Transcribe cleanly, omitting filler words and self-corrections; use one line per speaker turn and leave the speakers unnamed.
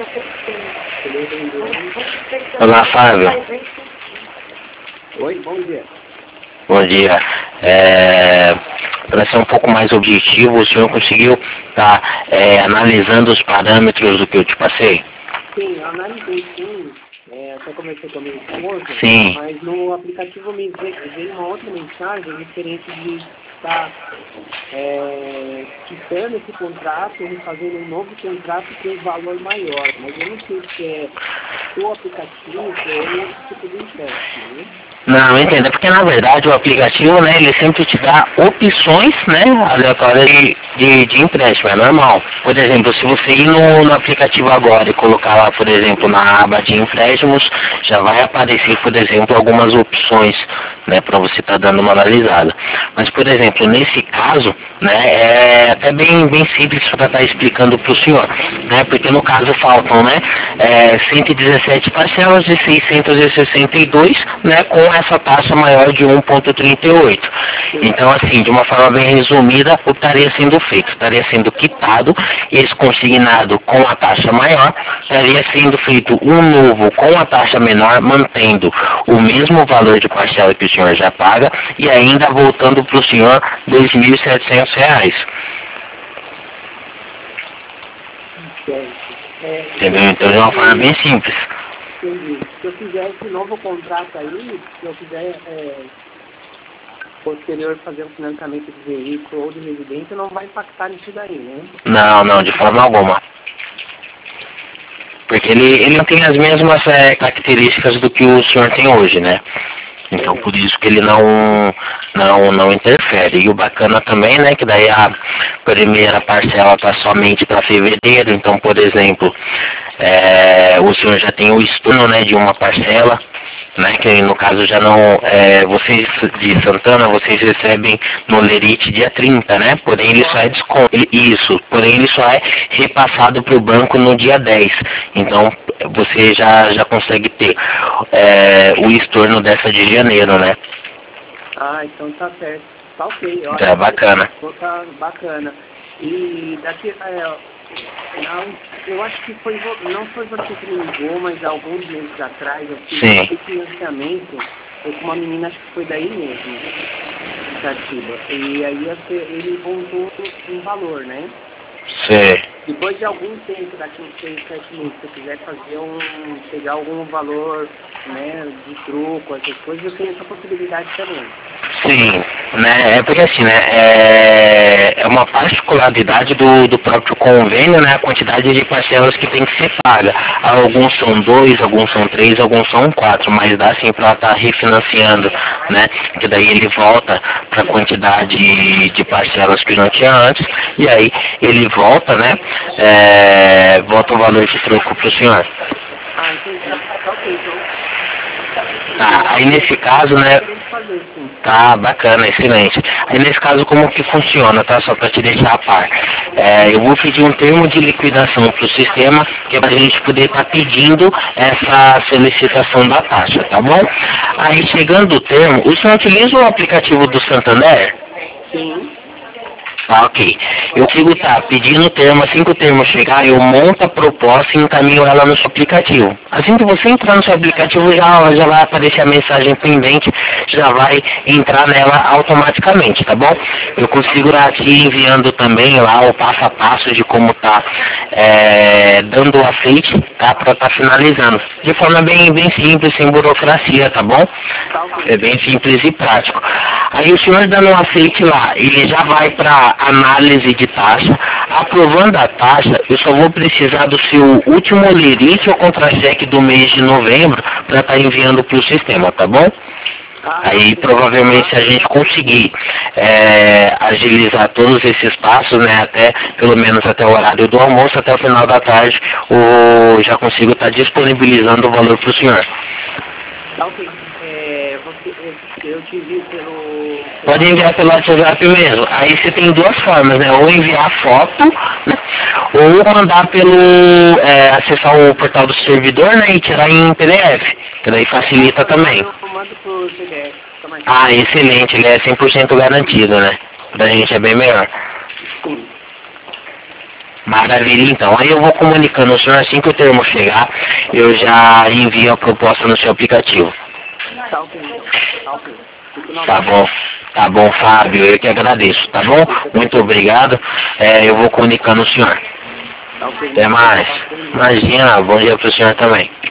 Olá, Fábio.
Oi, bom dia.
Bom dia. Para ser um pouco mais objetivo, o senhor conseguiu estar analisando os parâmetros do que eu te passei?
Sim, eu analisei sim. Até conversei com a minha esposa,
Sim.
mas no aplicativo me veio uma outra mensagem referente de estar quitando esse contrato e fazendo um novo contrato com um valor maior. Mas eu não sei se é o aplicativo ou outro tipo de empréstimo, né?
Não, entenda, porque na verdade o aplicativo, né, ele sempre te dá opções, né, aleatórias de empréstimo, é normal. Por exemplo, se você ir no aplicativo agora e colocar lá, por exemplo, na aba de empréstimos, já vai aparecer, por exemplo, algumas opções, né, para você estar dando uma analisada. Mas, por exemplo, nesse caso, né, é até bem simples para estar explicando para o senhor, né, porque no caso faltam, né, 117 parcelas de 662, né, com essa taxa maior de 1,38. Então, assim, de uma forma bem resumida, o que estaria sendo feito? Estaria sendo quitado, esse consignado com a taxa maior, estaria sendo feito um novo com a taxa menor, mantendo o mesmo valor de parcela que o senhor já paga e ainda voltando para o senhor R$ 2.700. Entendeu? Então, de uma forma bem simples.
Entendi. Se eu fizer esse novo contrato aí, se eu quiser posterior fazer um financiamento de veículo ou de residência, não vai impactar nisso daí, né?
Não, de forma alguma. Porque ele não tem as mesmas características do que o senhor tem hoje, né? Então por isso que ele não interfere. E o bacana também, né, que daí a primeira parcela está somente para fevereiro, então por exemplo, o senhor já tem o estorno, né, de uma parcela, né, que no caso já não, vocês de Santana, vocês recebem no Lerite dia 30, né, porém ele só é porém ele só é repassado para o banco no dia 10, então você já consegue ter o estorno dessa de janeiro, né.
Ah, então tá certo, tá ok,
Então é bacana.
Tá bacana. E daqui, eu acho que não foi você que me ligou, mas alguns meses atrás eu fiz esse financiamento com uma menina, acho que foi daí mesmo, de Itatiba. E aí ele montou um valor, né?
Sim.
Depois de algum tempo, daqui uns 6, 7 meses, se eu quiser pegar algum valor, né, de troco, essas coisas, eu tenho essa possibilidade também.
Sim, né, é porque assim, né, é uma particularidade do próprio convênio, né, a quantidade de parcelas que tem que ser paga. Alguns são 2, alguns são 3, alguns são 4, mas dá sim para estar refinanciando, né, que daí ele volta para a quantidade de parcelas que não tinha antes, e aí ele volta, né, volta o valor de troco para o senhor.
Ah, entendi. Tá ok, então.
Tá, aí nesse caso, né, tá bacana, excelente. Aí nesse caso como que funciona, tá? Só para te deixar a par. Eu vou pedir um termo de liquidação para o sistema, que é para a gente poder estar pedindo essa solicitação da taxa, tá bom? Aí chegando o termo, o senhor utiliza o aplicativo do Santander?
Sim.
Ah, ok. Eu fico pedindo o termo, assim que o termo chegar, eu monto a proposta e encaminho ela no seu aplicativo. Assim que você entrar no seu aplicativo, já vai aparecer a mensagem pendente, já vai entrar nela automaticamente, tá bom? Eu consigo aqui enviando também lá o passo a passo de como tá dando o aceite, tá? Para estar finalizando. De forma bem simples, sem burocracia, tá bom? É bem simples e prático. Aí o senhor dando um aceite lá, ele já vai para análise de taxa. Aprovando a taxa, eu só vou precisar do seu último lerite ou contra-cheque do mês de novembro para estar enviando para o sistema, tá bom? Aí provavelmente se a gente conseguir agilizar todos esses passos, né, até pelo menos até o horário do almoço, até o final da tarde, já consigo estar disponibilizando o valor para o senhor.
Tá ok. Eu te envio pelo...
Pode enviar pelo WhatsApp mesmo. Aí você tem duas formas, né? Ou enviar foto, né? Ou mandar acessar o portal do servidor, né? E tirar em PDF. Que daí facilita também.
Eu mando por PDF.
Ah, excelente. Ele é 100% garantido, né? Pra gente é bem melhor.
Sim.
Maravilha, então. Aí eu vou comunicando ao senhor, assim que o termo chegar, eu já envio a proposta no seu aplicativo.
Tá ok, então. Tá ok.
Tá bom, Fábio, eu que agradeço, tá bom? Muito obrigado. Eu vou comunicando ao senhor.
Tá ok.
Até mais. Imagina, bom dia pro senhor também.